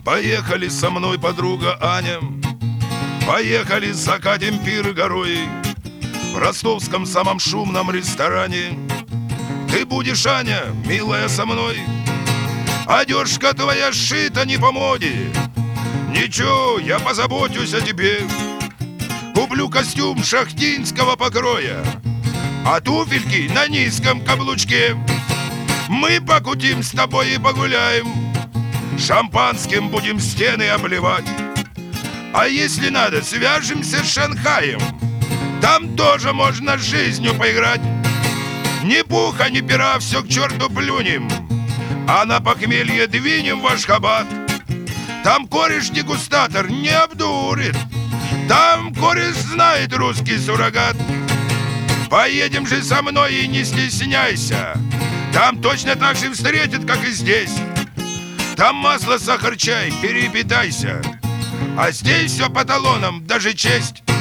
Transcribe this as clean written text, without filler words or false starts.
Поехали со мной, подруга Аня, поехали, закатим пир горой в ростовском самом шумном ресторане. Ты будешь, Аня, милая, со мной. Одежка твоя сшита не по моде. Ничего, я позабочусь о тебе. Куплю костюм шахтинского покроя, а туфельки на низком каблучке. Мы покутим с тобой и погуляем, шампанским будем стены обливать. А если надо, свяжемся с Шанхаем, там тоже можно с жизнью поиграть. Ни пуха, ни пера, все к черту плюнем, а на похмелье двинем в Ашхабад. Там кореш-дегустатор не обдурит, там кореш знает русский суррогат. Поедем же со мной и не стесняйся, там точно так же встретят, как и здесь. Там масло, сахар, чай, перепитайся, а здесь все по талонам, даже честь.